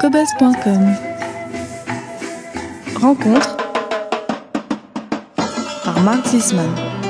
Cobuzz.com. Rencontre par Mark Zisman.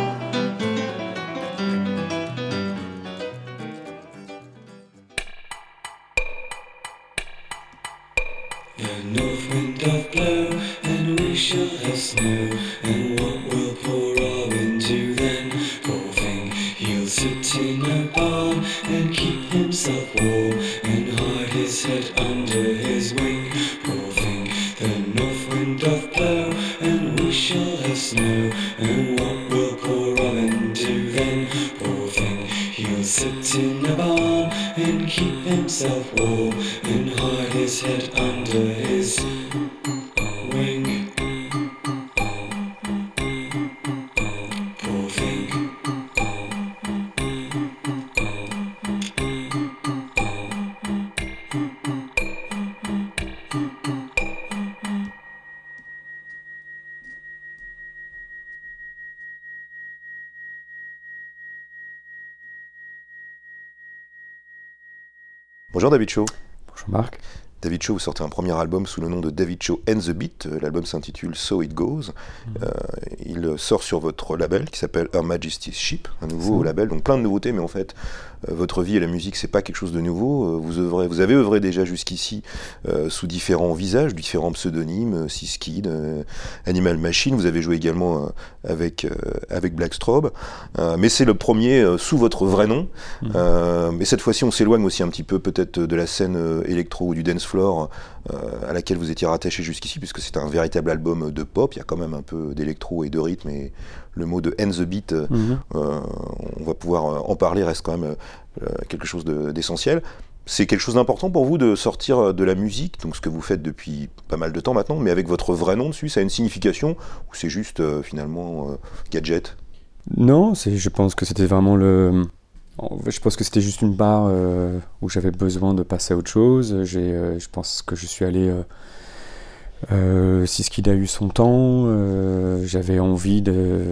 Bonjour David Shaw. Bonjour Marc. David Shaw, vous sortez un premier album sous le nom de David Shaw and the Beat. L'album s'intitule So It Goes. Il sort sur votre label qui s'appelle Her Majesty's Ship, un nouveau label, donc plein de nouveautés, mais en fait, votre vie et la musique, c'est pas quelque chose de nouveau. Vous avez œuvré déjà jusqu'ici sous différents visages, différents pseudonymes, Siskid, Animal Machine. Vous avez joué également avec Blackstrobe, mais c'est le premier sous votre vrai nom. Mais cette fois-ci, on s'éloigne aussi un petit peu peut-être de la scène électro ou du dance floor à laquelle vous étiez rattaché jusqu'ici, puisque c'est un véritable album de pop. Il y a quand même un peu d'électro et de rythme, et le mot de And the Beat, on va pouvoir en parler, reste quand même quelque chose d'essentiel. C'est quelque chose d'important pour vous de sortir de la musique, donc ce que vous faites depuis pas mal de temps maintenant, mais avec votre vrai nom dessus, ça a une signification, ou c'est juste finalement gadget? Non, je pense que c'était vraiment je pense que c'était juste une barre où j'avais besoin de passer à autre chose. Je pense que je suis allé... Siskid a eu son temps, j'avais envie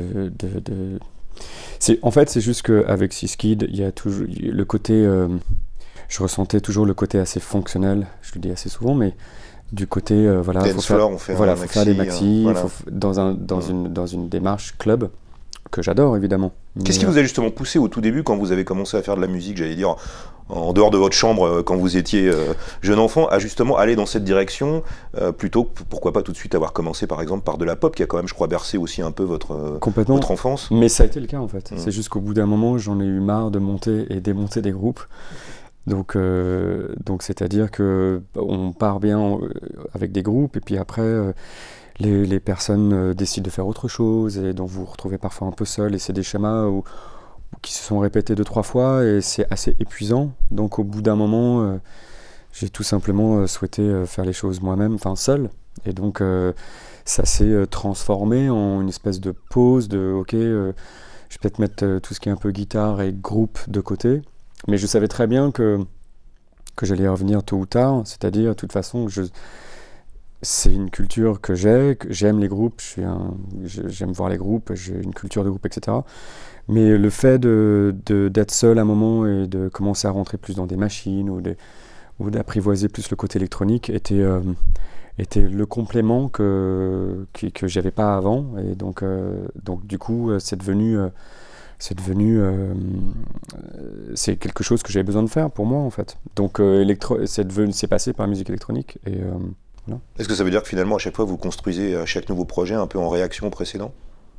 En fait, c'est juste qu'avec Siskid, il y a toujours le côté... je ressentais toujours le côté assez fonctionnel, je le dis assez souvent, mais du côté... faut faire des maxi, dans une démarche club, que j'adore évidemment. Qu'est-ce qui vous a justement poussé au tout début, quand vous avez commencé à faire de la musique, j'allais dire, en dehors de votre chambre, quand vous étiez jeune enfant, à justement aller dans cette direction, plutôt que, pourquoi pas tout de suite avoir commencé par exemple par de la pop, qui a quand même, je crois, bercé aussi un peu votre enfance? Mais ça a été le cas en fait. C'est juste qu'au bout d'un moment, j'en ai eu marre de monter et démonter des groupes. Donc c'est-à-dire que on part bien avec des groupes, et puis après... Les personnes décident de faire autre chose, et donc vous vous retrouvez parfois un peu seul, et c'est des schémas qui se sont répétés 2-3 fois, et c'est assez épuisant. Donc au bout d'un moment, j'ai tout simplement souhaité faire les choses moi-même, seul. Et donc ça s'est transformé en une espèce de pause de ok, je vais peut-être mettre tout ce qui est un peu guitare et groupe de côté. Mais je savais très bien que j'allais y revenir tôt ou tard, c'est-à-dire de toute façon c'est une culture que j'aime les groupes, j'aime voir les groupes, j'ai une culture de groupe, etc. Mais le fait d'être seul à un moment et de commencer à rentrer plus dans des machines ou d'apprivoiser plus le côté électronique était le complément que j'avais pas avant. Et donc du coup, c'est quelque chose que j'avais besoin de faire pour moi en fait. Donc c'est passé par la musique électronique et voilà. Est-ce que ça veut dire que finalement à chaque fois vous construisez à chaque nouveau projet un peu en réaction au précédent?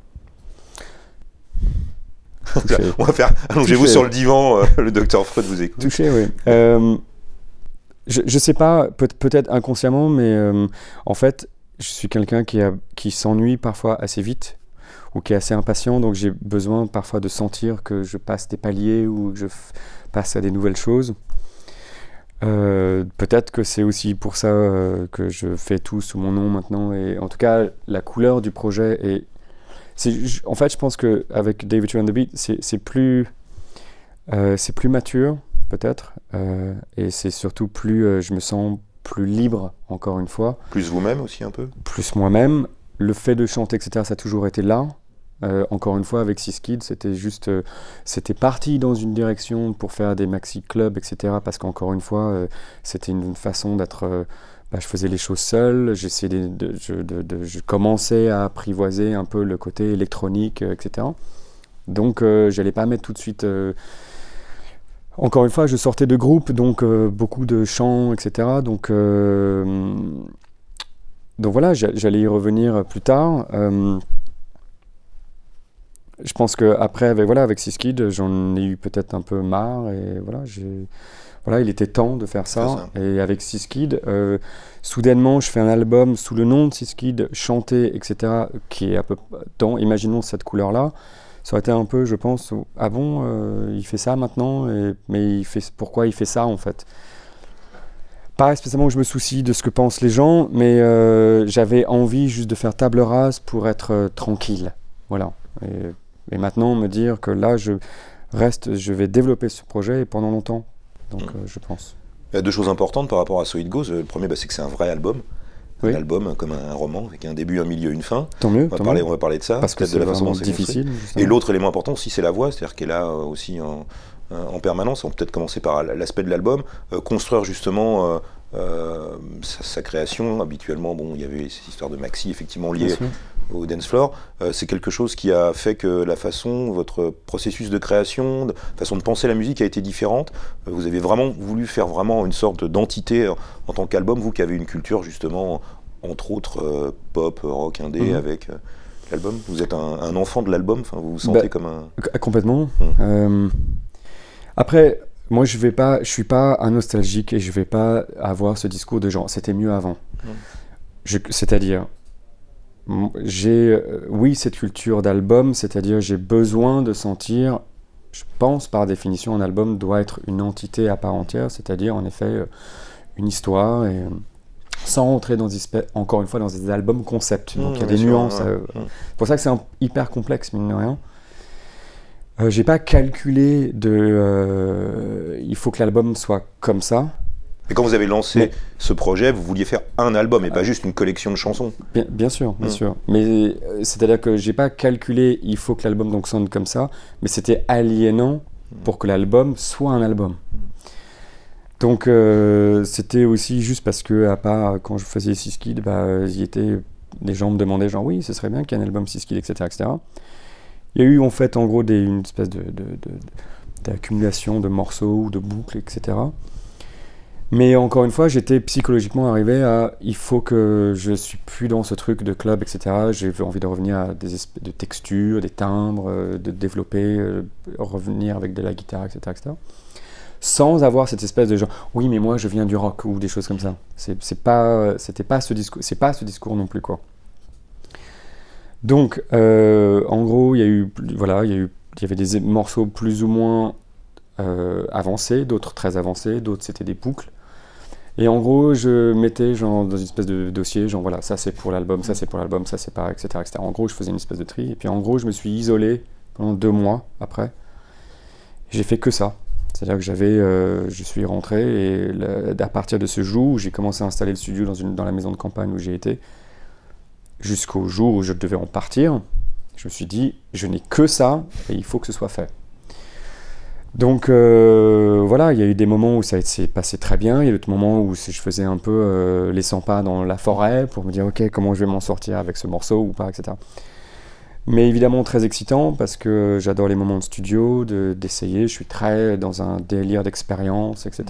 On va faire allongez-vous sur le divan, le docteur Freud vous écoute. Touché, oui. Je sais pas, peut-être inconsciemment, mais en fait, je suis quelqu'un qui s'ennuie parfois assez vite, ou qui est assez impatient, donc j'ai besoin parfois de sentir que je passe des paliers ou que je passe à des nouvelles choses. Peut-être que c'est aussi pour ça que je fais tout sous mon nom maintenant, et en tout cas la couleur du projet en fait je pense qu'avec David Shaw and the Beat c'est plus mature peut-être, et c'est surtout plus je me sens plus libre, encore une fois. Plus vous-même aussi un peu? Plus moi-même. Le fait de chanter, etc., ça a toujours été là. Encore une fois, avec Siskid, c'était parti dans une direction pour faire des maxi clubs, etc. Parce qu'encore une fois, c'était une façon d'être. Je faisais les choses seul. Je commençais à apprivoiser un peu le côté électronique, etc. Donc, j'allais pas mettre tout de suite. Encore une fois, je sortais de groupe, donc beaucoup de chants, etc. Donc voilà, j'allais y revenir plus tard. Je pense qu'après, avec Siskid, j'en ai eu peut-être un peu marre. Et voilà, il était temps de faire ça. Et avec Siskid, soudainement, je fais un album sous le nom de Siskid, chanté, etc., qui est à peu dans, imaginons cette couleur-là. Ça aurait été un peu, je pense, ah bon, il fait ça maintenant, mais pourquoi il fait ça en fait? Pas spécialement que je me soucie de ce que pensent les gens, mais j'avais envie juste de faire table rase pour être tranquille. Voilà. Et maintenant, me dire que là, je vais développer ce projet pendant longtemps. Donc, je pense. Il y a deux choses importantes par rapport à So It Goes. Le premier, c'est que c'est un vrai album. Un album comme un roman, avec un début, un milieu, une fin. Tant mieux. On va parler de ça, parce que c'est de la façon dont c'est difficile. Et l'autre élément important aussi, c'est la voix, c'est-à-dire qu'elle est là aussi en permanence. On peut peut-être commencer par l'aspect de l'album, construire justement sa création. Habituellement, il y avait ces histoires de maxi effectivement liées au dance floor. C'est quelque chose qui a fait que votre processus de création, façon de penser la musique a été différente. Vous avez vraiment voulu faire vraiment une sorte d'entité en tant qu'album, vous qui avez une culture justement, entre autres pop, rock, indé, avec l'album. Vous êtes un enfant de l'album, vous vous sentez comme un... Complètement. Après, moi je suis pas un nostalgique et je vais pas avoir ce discours de genre c'était mieux avant. C'est-à-dire, j'ai cette culture d'album, c'est-à-dire j'ai besoin de sentir, je pense par définition un album doit être une entité à part entière, c'est-à-dire en effet une histoire, et sans rentrer encore une fois dans des albums concept, donc il y a des nuances. C'est pour ça que c'est hyper complexe mine de rien. J'ai pas calculé il faut que l'album soit comme ça. Et quand vous avez lancé ce projet, vous vouliez faire un album et pas juste une collection de chansons. Bien sûr. Mais c'est-à-dire que j'ai pas calculé il faut que l'album donc sonne comme ça, mais c'était aliénant pour que l'album soit un album. Donc c'était aussi juste parce que à part quand je faisais Siskid, les gens me demandaient genre oui, ce serait bien qu'il y ait un album Siskid, etc. Il y a eu en fait en gros une espèce d'accumulation de morceaux ou de boucles, etc. Mais encore une fois, j'étais psychologiquement arrivé à il faut que je suis plus dans ce truc de club, etc. J'ai envie de revenir à des espèces de textures, des timbres, de développer, revenir avec de la guitare, etc. Sans avoir cette espèce de genre oui mais moi je viens du rock ou des choses comme ça. C'était pas ce discours, c'est pas ce discours non plus quoi. Donc en gros il y avait des morceaux plus ou moins avancés, d'autres très avancés, d'autres c'était des boucles. Et en gros, je mettais genre dans une espèce de dossier, genre voilà, ça c'est pour l'album, ça c'est pour l'album, ça c'est pas, etc., etc. En gros, je faisais une espèce de tri. Et puis en gros, je me suis isolé pendant 2 mois après. J'ai fait que ça. C'est-à-dire que je suis rentré et à partir de ce jour où j'ai commencé à installer le studio dans la maison de campagne où j'ai été, jusqu'au jour où je devais en partir, je me suis dit, je n'ai que ça et il faut que ce soit fait. Donc voilà, il y a eu des moments où ça s'est passé très bien, il y a d'autres moments où je faisais un peu les 100 pas dans la forêt pour me dire ok, comment je vais m'en sortir avec ce morceau ou pas, etc. Mais évidemment très excitant parce que j'adore les moments de studio, d'essayer, je suis très dans un délire d'expérience, etc.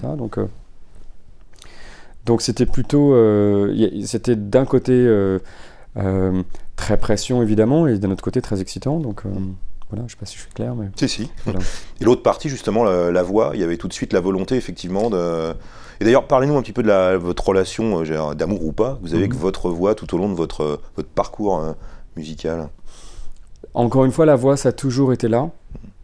Donc c'était plutôt, c'était d'un côté très pression évidemment et d'un autre côté très excitant, donc... Voilà, je ne sais pas si je suis clair, mais... Si. Voilà. Et l'autre partie, justement, la voix, il y avait tout de suite la volonté, effectivement, de... Et d'ailleurs, parlez-nous un petit peu de votre relation, d'amour ou pas, vous avez avec votre voix tout au long de votre parcours musical. Encore une fois, la voix, ça a toujours été là.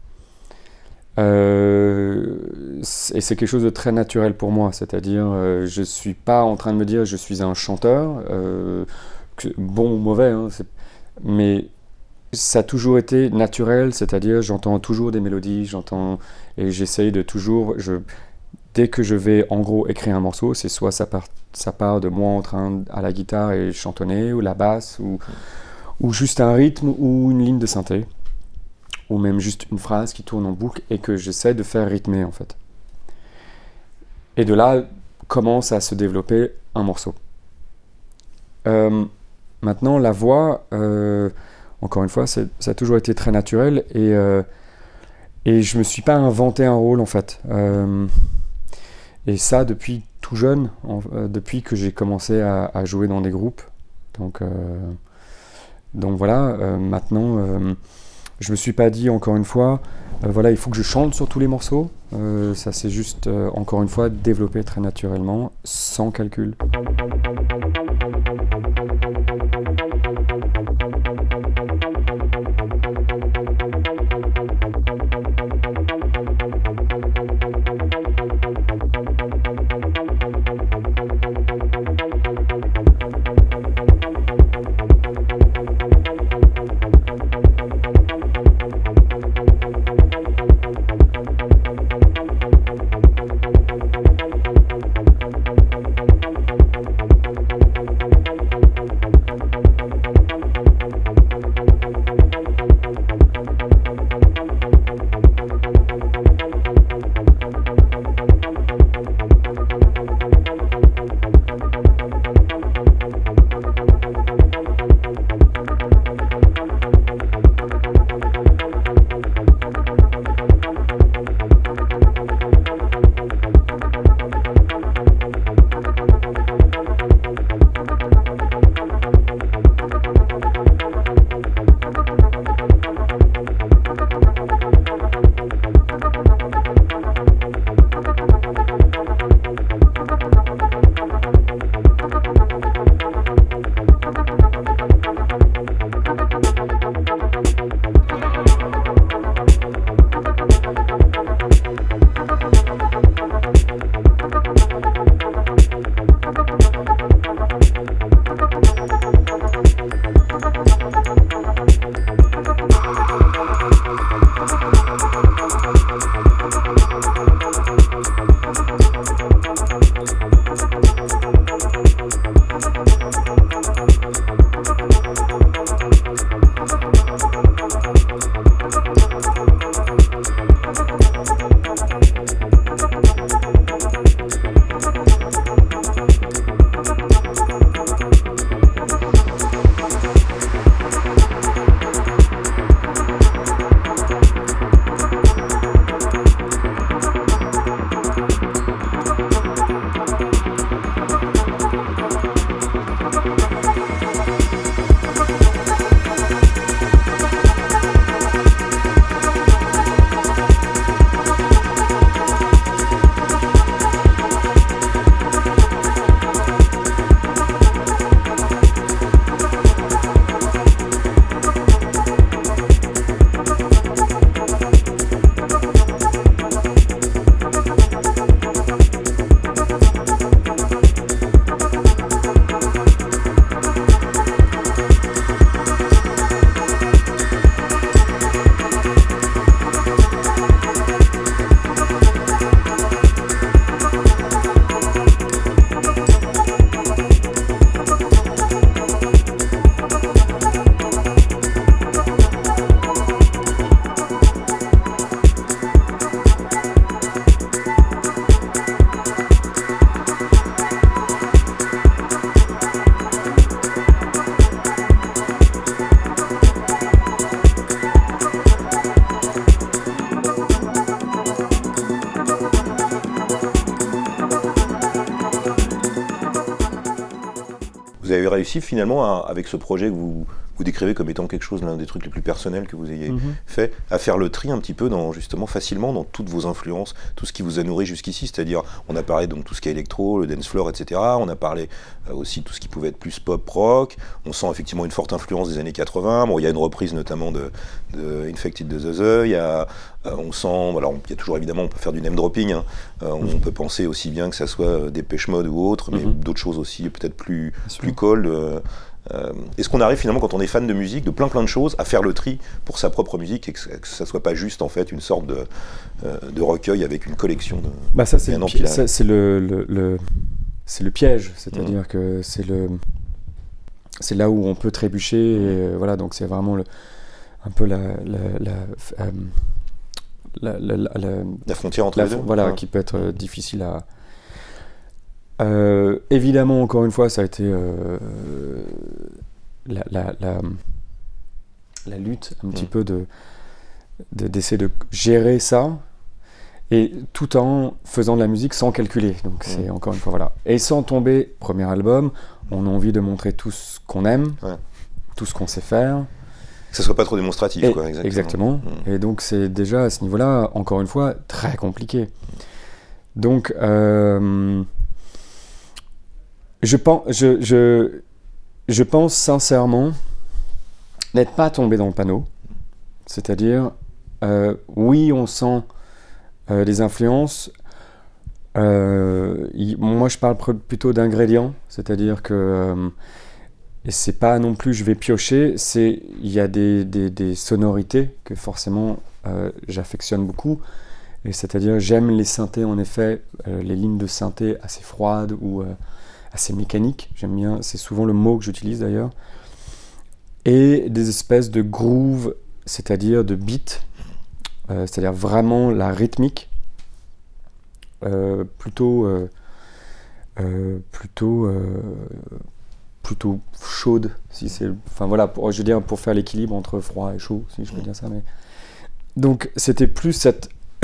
Et c'est quelque chose de très naturel pour moi, c'est-à-dire, je ne suis pas en train de me dire je suis un chanteur, bon ou mauvais, hein, mais... Ça a toujours été naturel, c'est-à-dire j'entends toujours des mélodies, et j'essaye de toujours... Dès que je vais en gros écrire un morceau, c'est soit ça part de moi en train à la guitare et chantonner, ou la basse, ou juste un rythme ou une ligne de synthé, ou même juste une phrase qui tourne en boucle et que j'essaie de faire rythmer en fait. Et de là commence à se développer un morceau. Maintenant, la voix, encore une fois, ça a toujours été très naturel et je me suis pas inventé un rôle en fait. Et ça depuis tout jeune, depuis que j'ai commencé à jouer dans des groupes. Donc voilà, maintenant, je me suis pas dit encore une fois, voilà, il faut que je chante sur tous les morceaux. Ça c'est juste, encore une fois, développé très naturellement, sans calcul. Vous avez réussi finalement, avec ce projet que vous décrivez comme étant quelque chose, l'un des trucs les plus personnels que vous ayez fait, à faire le tri un petit peu justement facilement dans toutes vos influences, tout ce qui vous a nourri jusqu'ici, c'est-à-dire on a parlé donc tout ce qui est électro, le dance floor, etc. On a parlé aussi tout ce qui pouvait être plus pop rock. On sent effectivement une forte influence des années 80. Bon, il y a une reprise notamment de Infected de The. Il y a on sent, voilà, il y a toujours évidemment, on peut faire du name dropping. Hein. On peut penser aussi bien que ça soit Depeche Mode ou autre, mais d'autres choses aussi peut-être plus cold. Est-ce qu'on arrive finalement, quand on est fan de musique, de plein de choses, à faire le tri pour sa propre musique et que ça soit pas juste en fait une sorte de recueil avec une collection de. Bah ça c'est le piège, c'est-à-dire que c'est c'est là où on peut trébucher. Et, voilà, donc c'est vraiment un peu la frontière entre les deux. Voilà, qui peut être difficile à... évidemment, encore une fois, ça a été la lutte un petit peu d'essayer de gérer ça, et tout en faisant de la musique sans calculer. Donc c'est encore une fois, voilà. Et sans tomber, premier album, on a envie de montrer tout ce qu'on aime, tout ce qu'on sait faire. Que ça soit pas trop démonstratif, quoi. Exactement. Et donc c'est déjà à ce niveau-là, encore une fois, très compliqué. Donc je pense sincèrement n'être pas tombé dans le panneau. C'est-à-dire, oui, on sent les influences. Moi, je parle plutôt d'ingrédients. C'est-à-dire que et c'est pas non plus je vais piocher, il y a des sonorités que forcément j'affectionne beaucoup. Et c'est-à-dire, j'aime les synthés, en effet, les lignes de synthé assez froides ou assez mécaniques. J'aime bien, c'est souvent le mot que j'utilise d'ailleurs. Et des espèces de groove, c'est-à-dire de beat, c'est-à-dire vraiment la rythmique, plutôt chaude, si c'est, enfin voilà, je veux dire, pour faire l'équilibre entre froid et chaud, si je peux dire ça. Mais donc c'était plus cette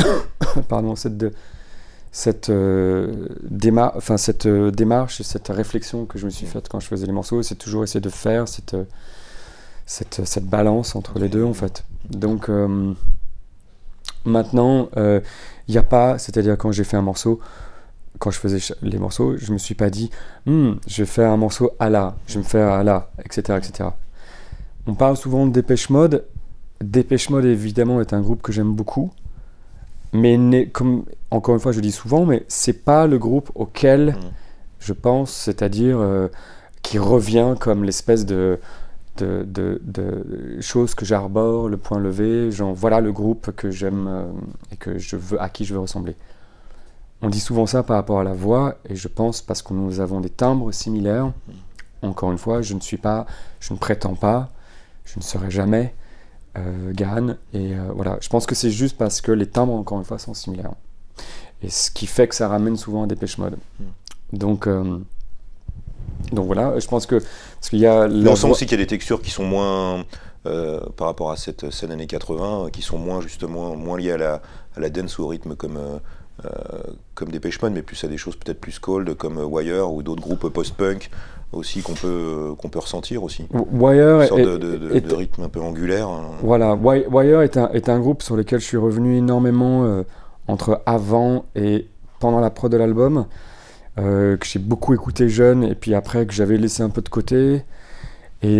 démarche et cette réflexion que je me suis faite quand je faisais les morceaux. C'est toujours essayer de faire cette balance entre les deux, en fait. Donc maintenant, il n'y a pas, c'est-à-dire quand j'ai fait un morceau, quand je faisais les morceaux, je me suis pas dit je vais faire un morceau à la, je vais me faire à la, etc., etc. On parle souvent de Dépêche Mode. Dépêche Mode, évidemment, est un groupe que j'aime beaucoup, mais comme encore une fois je dis souvent, mais c'est pas le groupe auquel je pense, c'est-à-dire qui revient comme l'espèce de choses que j'arbore, le point levé, genre voilà le groupe que j'aime et que je veux, à qui je veux ressembler. On dit souvent ça par rapport à la voix, et je pense parce que nous avons des timbres similaires. Encore une fois, je ne prétends pas, je ne serai jamais Gahan, et voilà, je pense que c'est juste parce que les timbres, encore une fois, sont similaires. Et ce qui fait que ça ramène souvent à Dépêche Mode. Donc voilà, je pense que... Parce qu'il y a on sent aussi qu'il y a des textures qui sont moins... par rapport à cette scène années 80, qui sont moins liées à la dance ou au rythme comme Dépêche Mode, mais plus à des choses peut-être plus cold comme Wire ou d'autres groupes post-punk aussi qu'on peut ressentir aussi. Wire une sorte de rythme un peu angulaire. Voilà, Wire est un groupe sur lequel je suis revenu énormément entre avant et pendant la prod de l'album, que j'ai beaucoup écouté jeune et puis après que j'avais laissé un peu de côté, et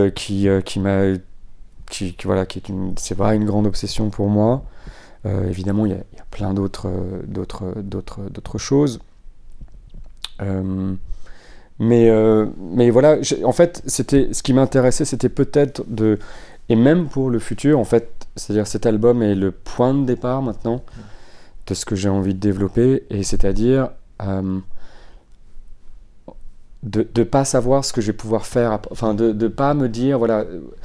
c'est vrai une grande obsession pour moi. Évidemment, il y a plein d'autres choses. Mais voilà, en fait, ce qui m'intéressait, c'était peut-être et même pour le futur, en fait, c'est-à-dire cet album est le point de départ maintenant de ce que j'ai envie de développer, et c'est-à-dire de pas savoir ce que je vais pouvoir faire, enfin de pas me dire voilà.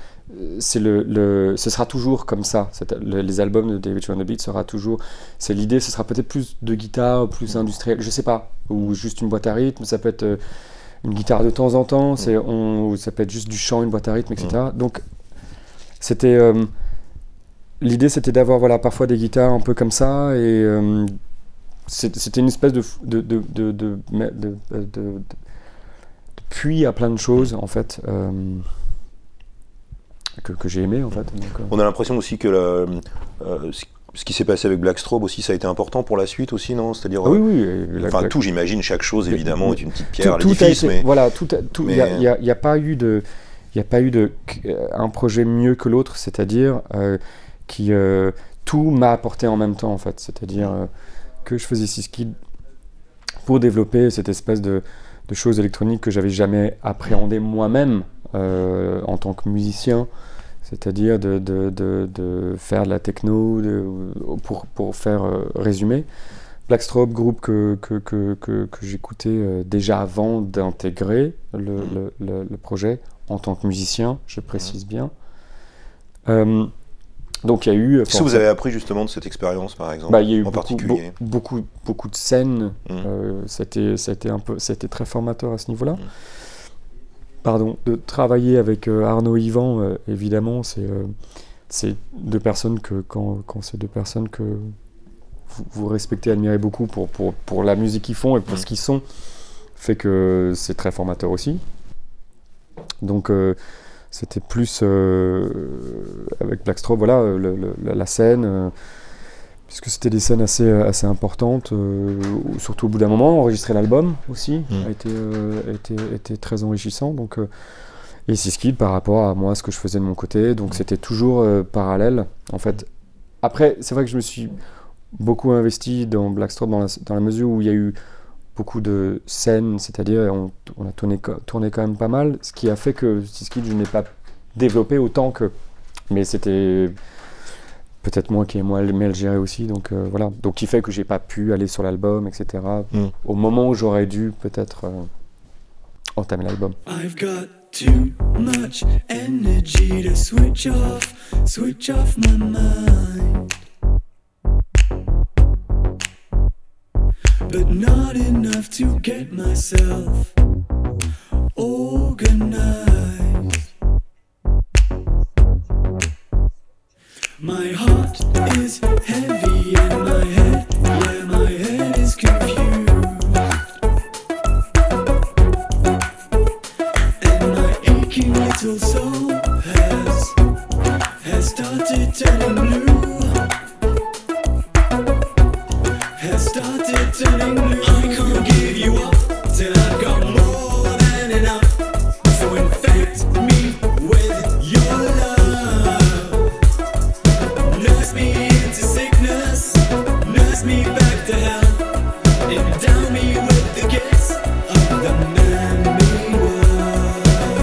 Ce sera toujours comme ça. Les albums de David Joe and the Beat sera toujours. C'est l'idée. Ce sera peut-être plus de guitare, plus industriel, je sais pas, ou juste une boîte à rythme. Ça peut être une guitare de temps en temps. Ou ça peut être juste du chant, une boîte à rythme, etc. Donc c'était l'idée, c'était d'avoir voilà parfois des guitares un peu comme ça, et c'était une espèce de puits à plein de choses en fait. Que j'ai aimé en fait. Donc, on a l'impression aussi que ce qui s'est passé avec Black Strobe aussi, ça a été important pour la suite aussi, non ? C'est-à-dire, oui. Tout, j'imagine, chaque chose évidemment est une petite pierre à l'édifice, mais voilà, il n'y a pas eu un projet mieux que l'autre, c'est-à-dire qui tout m'a apporté en même temps en fait, c'est-à-dire que je faisais Siskid pour développer cette espèce de choses électroniques que j'avais jamais appréhendées moi-même. En tant que musicien, c'est-à-dire de faire de la techno, pour faire résumer. Black Strobe, groupe que j'écoutais déjà avant d'intégrer le projet, en tant que musicien, je précise bien. Donc il y a eu... Qu'est-ce que vous avez appris justement de cette expérience, par exemple, il y a eu en particulier beaucoup de scènes. C'était très formateur à ce niveau-là. Pardon, de travailler avec Arnaud Yvan, évidemment, c'est deux personnes quand c'est deux personnes que vous respectez, admirez beaucoup pour la musique qu'ils font et pour ce qu'ils sont, fait que c'est très formateur aussi. Donc c'était plus avec Black Strobe, voilà, la scène, puisque c'était des scènes assez importantes, surtout au bout d'un moment. Enregistrer l'album aussi a été très enrichissant. Donc, et Siskid par rapport à moi, ce que je faisais de mon côté. Donc c'était toujours parallèle. En fait, après, c'est vrai que je me suis beaucoup investi dans Black Strobe dans la mesure où il y a eu beaucoup de scènes, c'est-à-dire on a tourné quand même pas mal, ce qui a fait que Siskid, je n'ai pas développé autant que... Mais c'était peut-être moi qui ai moins aimé le gérer aussi, donc voilà. Donc qui fait que j'ai pas pu aller sur l'album, etc. Au moment où j'aurais dû peut-être entamer l'album. I've got too much energy to switch off my mind. But not enough to get myself organized. My heart is heavy and my head is confused. And my aching little soul has started turning blue. Has started turning blue. I can't give you up till I've got more than enough. So infect me with your love. Nurse me into sickness, nurse me back to health. Endow me with the gifts of the man-made world.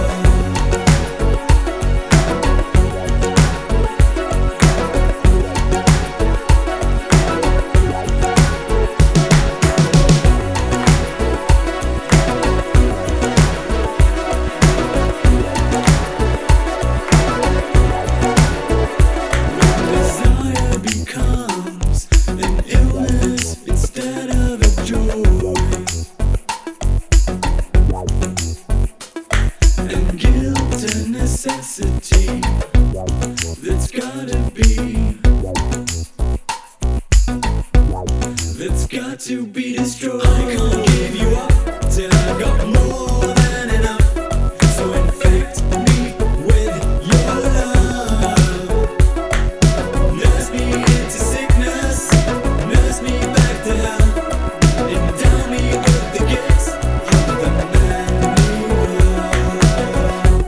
Desire becomes an illness instead of a joy, and guilt a necessity that's gotta be destroyed. I can't give you up till I've got more than enough. So infect me with your love. Nurse me into sickness, nurse me back to health. Endow me with the gifts of the man-made world.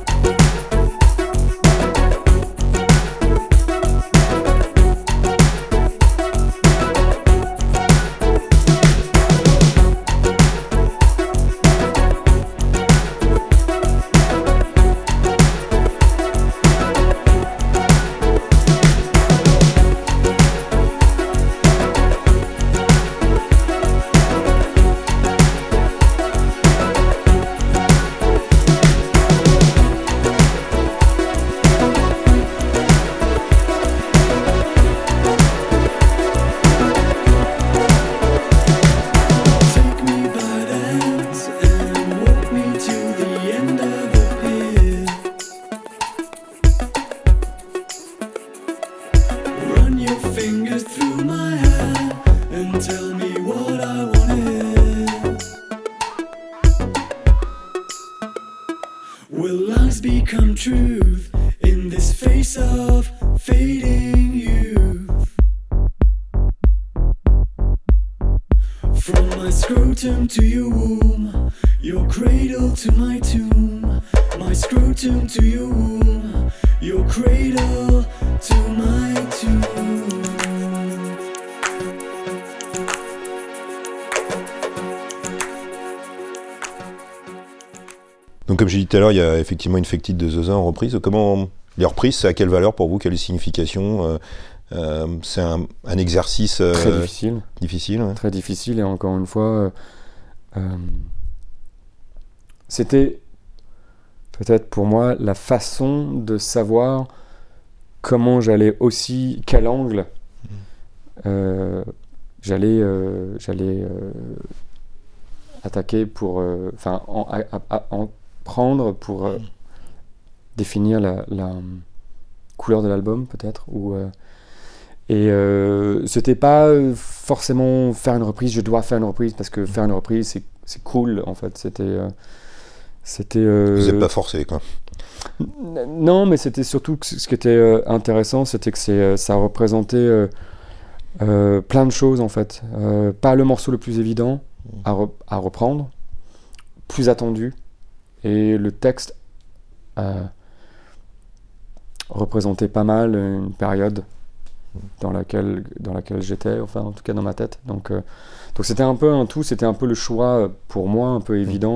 Take me by the hands and walk me to the end of the pier. Run your fingers through my hair and tell me what I wanna hear. Will lies become truth in this face of fading youth? From my scrotum to your womb, your cradle to my tomb. My scrotum to your womb, your cradle to my tomb. Donc comme j'ai dit tout à l'heure, il y a effectivement Infected de Zosa en reprise. Comment les reprises, c'est à quelle valeur pour vous? Quelle signification? C'est un exercice Très difficile. difficile, ouais. Très difficile, et encore une fois, c'était peut-être pour moi la façon de savoir comment j'allais aussi, quel angle j'allais attaquer pour, en prendre pour définir la couleur de l'album peut-être, c'était pas forcément faire une reprise, je dois faire une reprise parce que faire une reprise c'est cool en fait, c'était Vous n'êtes pas forcé, quoi. non, mais c'était surtout que ce qui était intéressant, c'était que ça représentait plein de choses en fait. Pas le morceau le plus évident à reprendre, plus attendu, et le texte représentait pas mal une période dans laquelle j'étais, enfin en tout cas dans ma tête. Donc c'était un peu un tout, c'était un peu le choix pour moi un peu évident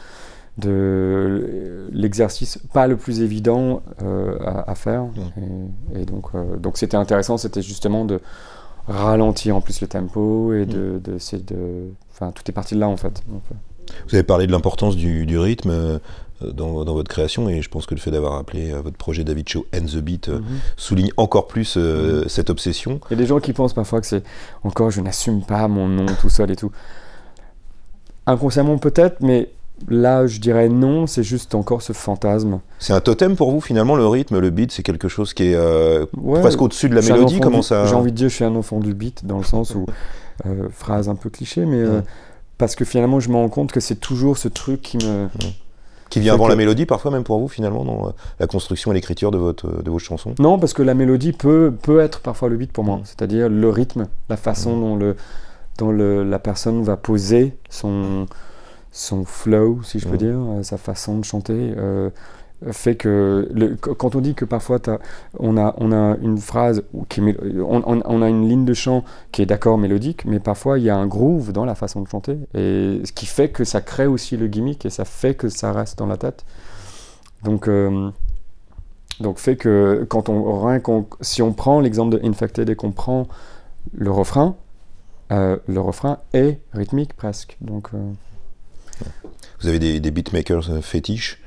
de l'exercice pas le plus évident à faire. Et donc c'était intéressant, c'était justement de ralentir en plus le tempo et d'essayer de... Enfin, tout est parti de là en fait. Donc, vous avez parlé de l'importance du rythme dans votre création, et je pense que le fait d'avoir appelé votre projet David Choe and the Beat souligne encore plus cette obsession. Il y a des gens qui pensent parfois que c'est encore je n'assume pas mon nom tout seul et tout. Inconsciemment peut-être, mais là je dirais non, c'est juste encore ce fantasme. C'est un totem pour vous finalement, le rythme, le beat, c'est quelque chose qui est presque au-dessus de la mélodie. Comment ça... J'ai envie de dire je suis un enfant du beat, dans le sens où, phrase un peu cliché, mais parce que finalement je me rends compte que c'est toujours ce truc qui me... Qui vient avant la mélodie, parfois même pour vous, finalement, dans la construction et l'écriture de vos chansons? Non, parce que la mélodie peut être parfois le beat pour moi. C'est-à-dire le rythme, la façon dont la personne va poser son flow, si je peux dire, sa façon de chanter, fait que... quand on dit que parfois on a une phrase, on a une ligne de chant qui est d'accord mélodique, mais parfois il y a un groove dans la façon de chanter, et ce qui fait que ça crée aussi le gimmick, et ça fait que ça reste dans la tête. Donc fait que si on prend l'exemple de Infected et qu'on prend le refrain est rythmique presque. Donc, vous avez des beatmakers fétiches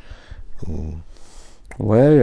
Ouais,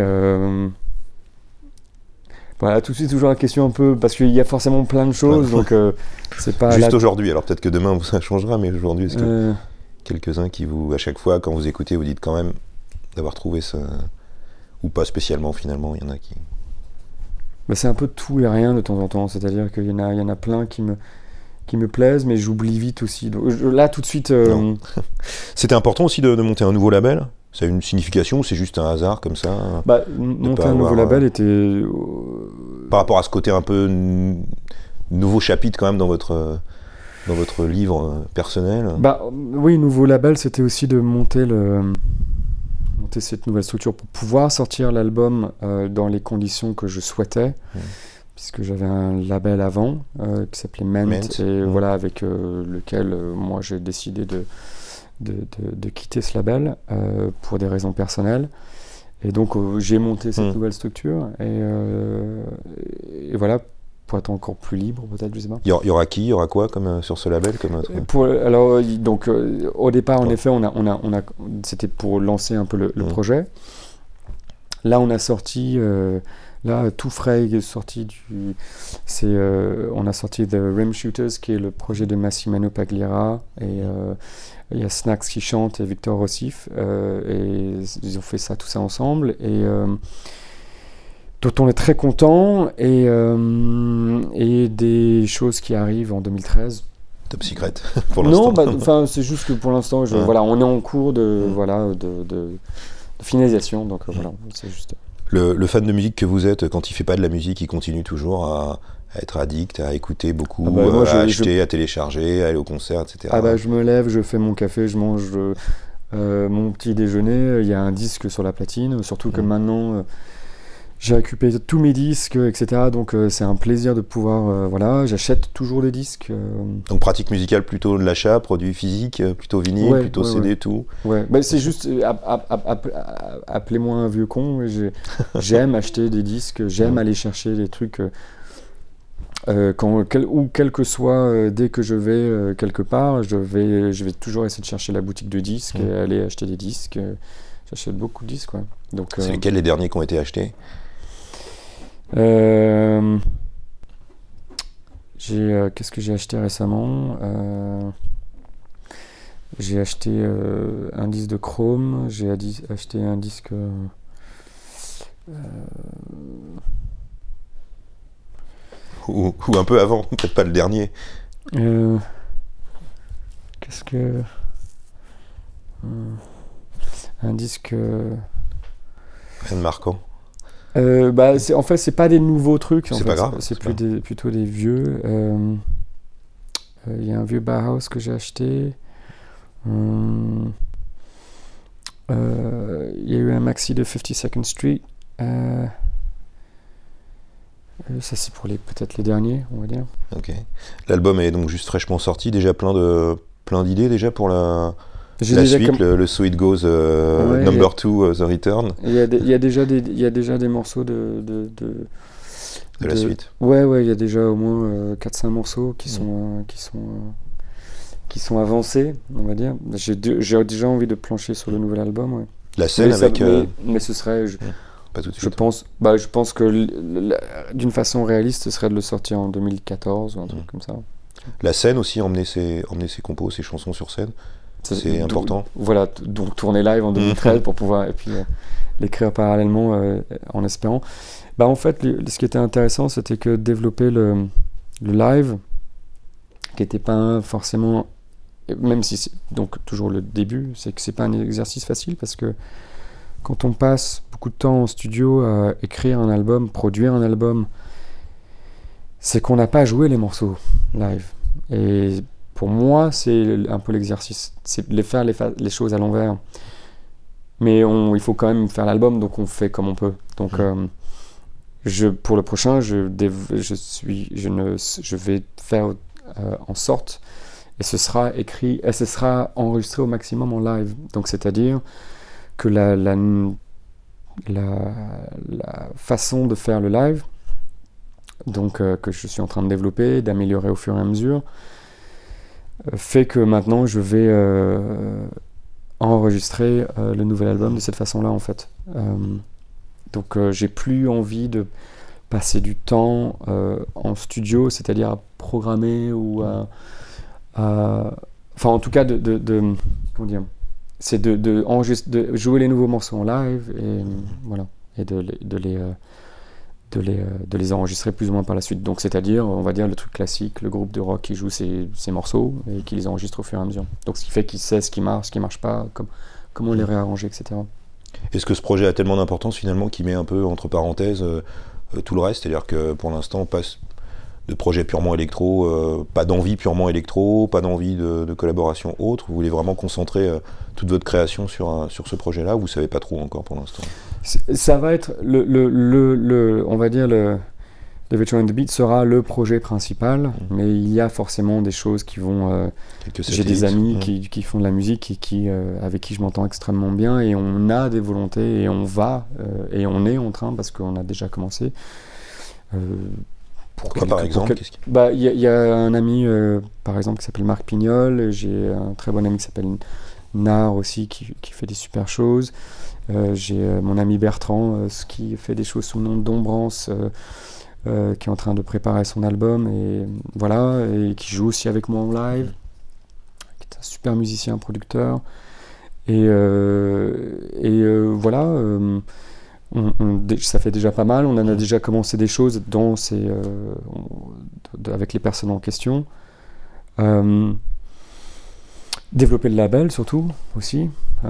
voilà, tout de suite toujours la question un peu, parce qu'il y a forcément plein de choses, donc c'est pas... Juste aujourd'hui, alors peut-être que demain ça changera, mais aujourd'hui, est-ce que quelques-uns qui vous, à chaque fois, quand vous écoutez, vous dites quand même d'avoir trouvé ça, ou pas spécialement finalement, il y en a qui... C'est un peu tout et rien de temps en temps, c'est-à-dire qu'il y en a plein qui me plaisent, mais j'oublie vite aussi. Donc, là, tout de suite... C'était important aussi de monter un nouveau label ? Ça a une signification ou c'est juste un hasard comme ça? Monter un nouveau label était... Par rapport à ce côté un peu nouveau chapitre quand même dans votre livre personnel. Oui, nouveau label, c'était aussi de monter cette nouvelle structure pour pouvoir sortir l'album dans les conditions que je souhaitais, puisque j'avais un label avant qui s'appelait Ment. Et voilà, avec lequel moi j'ai décidé de quitter ce label pour des raisons personnelles, et donc j'ai monté cette nouvelle structure et voilà, pour être encore plus libre peut-être, je sais pas. Il y aura qui, il y aura quoi comme sur ce label comme au départ en effet c'était pour lancer un peu le projet. Là on a sorti tout frais est sorti on a sorti The Rim Shooters, qui est le projet de Massimano Pagliara, et il y a Snax qui chante et Victor Rossif, et ils ont fait tout ça ensemble, et dont on est très content, et des choses qui arrivent en 2013. Top secret pour l'instant. Non, c'est juste que pour l'instant, voilà, on est en cours de finalisation, donc voilà, c'est juste... Le fan de musique que vous êtes, quand il fait pas de la musique, il continue toujours à être addict, à écouter beaucoup, à acheter, à télécharger, à aller au concert, etc. Je me lève, je fais mon café, je mange mon petit déjeuner, il y a un disque sur la platine, surtout que maintenant j'ai récupéré tous mes disques, etc. Donc c'est un plaisir de pouvoir... j'achète toujours des disques. Donc pratique musicale plutôt de l'achat, produit physique, plutôt vinyle, plutôt CD, tout. Ouais, c'est juste... appelez-moi un vieux con, mais j'aime acheter des disques, j'aime aller chercher des trucs... quel que soit, dès que je vais quelque part, je vais toujours essayer de chercher la boutique de disques et aller acheter des disques. j'achète beaucoup de disques, ouais. Donc, C'est lesquels les derniers qui ont été achetés? Qu'est-ce que j'ai acheté récemment? J'ai acheté un disque de Chrome, j'ai acheté un disque Ou un peu avant, peut-être pas le dernier. Qu'est-ce que... un disque... Rien de marquant. En fait, c'est pas des nouveaux trucs. C'est pas grave, C'est c'est plutôt des vieux. Il y a un vieux Bauhaus que j'ai acheté. Il y a eu un maxi de 52nd Street. Ça, c'est pour peut-être les derniers, on va dire. Ok. L'album est donc juste fraîchement sorti, déjà plein d'idées déjà pour la suite, le So It Goes Number 2, The Return. Il y a déjà des morceaux de la suite. Ouais, il y a déjà au moins 4-5 morceaux qui sont avancés, on va dire. J'ai déjà envie de plancher sur le nouvel album, ouais. La scène mais ce serait... Pas tout de suite. Je pense que d'une façon réaliste, ce serait de le sortir en 2014 ou un truc comme ça. La scène aussi, emmener ses compos, ses chansons sur scène, c'est important. Voilà, donc tourner live en 2013 pour pouvoir, et puis l'écrire parallèlement en espérant. En fait, ce qui était intéressant, c'était que développer le live, qui n'était pas forcément, même si c'est donc toujours le début, c'est que c'est pas un exercice facile, parce que quand on passe beaucoup de temps en studio à écrire un album, produire un album, c'est qu'on n'a pas joué les morceaux live. Et pour moi, c'est un peu l'exercice. C'est faire les choses à l'envers. Mais il faut quand même faire l'album, donc on fait comme on peut. Donc pour le prochain, je vais faire en sorte, et ce sera écrit, et ce sera enregistré au maximum en live. Donc c'est-à-dire que la façon de faire le live, donc que je suis en train de développer, d'améliorer au fur et à mesure, fait que maintenant je vais enregistrer le nouvel album de cette façon-là, en fait. Donc j'ai plus envie de passer du temps en studio, c'est-à-dire à programmer ou enfin en tout cas comment dire, c'est de jouer les nouveaux morceaux en live, et voilà, et de les enregistrer plus ou moins par la suite. Donc c'est-à-dire, on va dire, le truc classique, le groupe de rock qui joue ses morceaux et qui les enregistre au fur et à mesure. Donc ce qui fait qu'il sait ce qui marche pas, comment les réarranger, etc. Est-ce que ce projet a tellement d'importance finalement qu'il met un peu entre parenthèses tout le reste? C'est-à-dire que pour l'instant on passe de projets purement électro, pas d'envie purement électro, pas d'envie de collaboration autre. Vous voulez vraiment concentrer toute votre création sur ce projet-là, ou vous savez pas trop encore pour l'instant? Ça va être on va dire David Cho and the Beat sera le projet principal, mais il y a forcément des choses qui vont... j'ai des amis qui font de la musique et avec qui je m'entends extrêmement bien, et on a des volontés, et on est en train, parce qu'on a déjà commencé. Pourquoi par exemple? Il y a un ami par exemple qui s'appelle Marc Pignol, j'ai un très bon ami qui s'appelle Nar aussi qui fait des super choses, j'ai mon ami Bertrand qui fait des choses sous le nom d'Ombrance, qui est en train de préparer son album, et voilà, et qui joue aussi avec moi en live, qui est un super musicien, producteur, et voilà. Ça fait déjà pas mal, on en a déjà commencé des choses avec les personnes en question. Développer le label surtout aussi.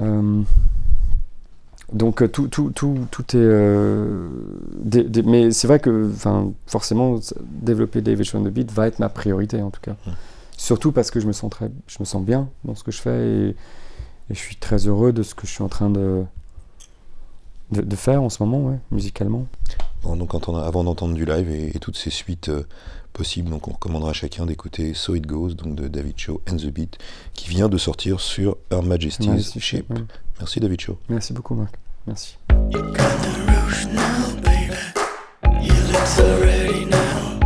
Donc tout est... mais c'est vrai que forcément développer David Cho and the Beat va être ma priorité, en tout cas. Surtout parce que je me sens bien dans ce que je fais, et je suis très heureux de ce que je suis en train de faire en ce moment, ouais, musicalement. Bon, donc avant d'entendre du live et toutes ces suites possibles, donc on recommandera à chacun d'écouter So It Goes, donc de David Cho and the Beat, qui vient de sortir sur Her Majesty's Ship. Ouais. Merci David Cho. Merci beaucoup Marc. Merci. You got the rouge now, baby. You look so ready now.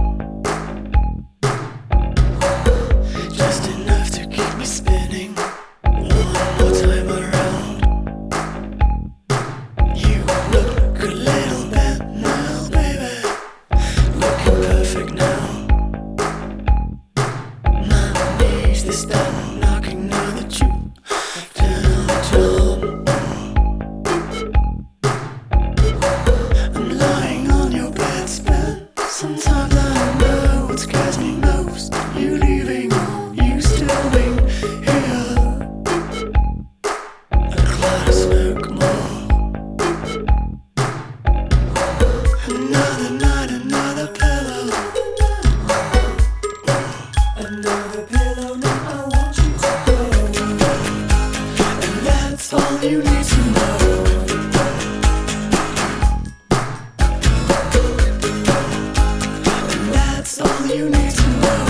Just enough to keep me spinning one more time around. all you need to know. And that's all you need to know.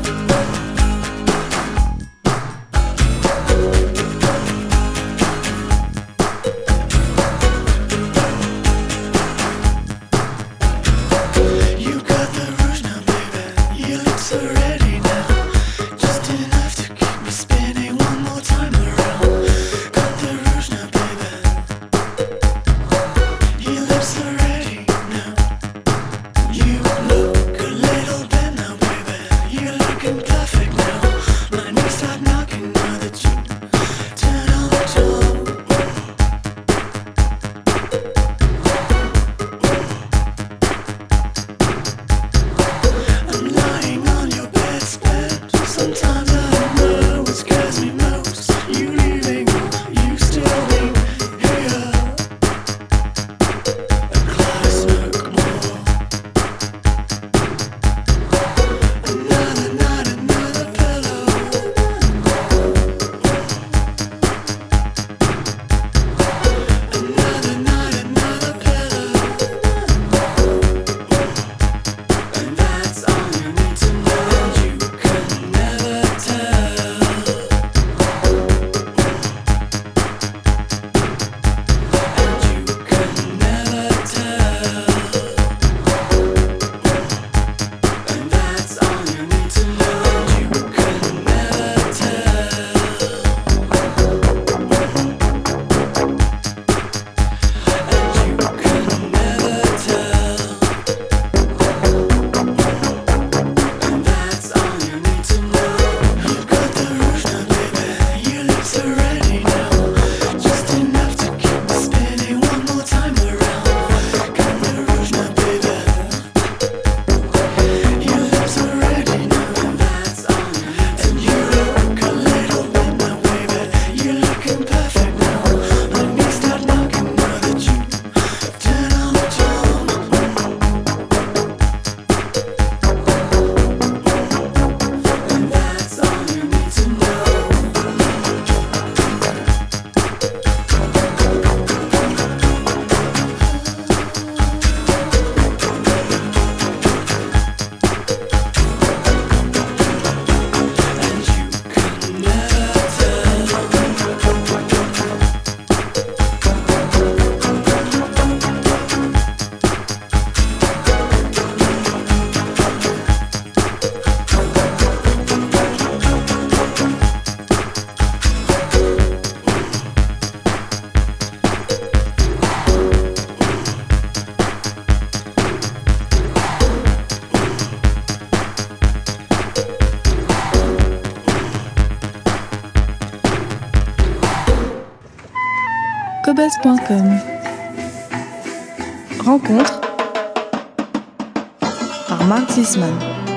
You got the rouge now, baby. Your lips are ready now. Just enough to keep me spinning one more time around. Got the rouge now, baby. Your lips are ready now. You look a little bit now, baby. You're looking perfect now. My knees start knocking now that you turn on the tone. I'm lying on your bedspread. Sometimes I don't know what scares me most. You leaving, you still being here. A cloud of smoke more. Another night, another pillow. Another night, another pillow. And that's all you need to know. You can never tell. And you can never tell. And that's all you need to know. You can never tell. And you can never tell. And that's all you need to know. You got the rouge now, baby. Your lips are ready now. Just enough to keep me spinning one more time around. Got the rouge now, baby. Your lips are ready now. And that's all you need to know. And you look a little bit now, baby. You're looking perfect now. My knees start knocking now that you turn on the tone. And that's all you need to know. And you can never tell. Cobuzz.com. Rencontre par Mark Zisman.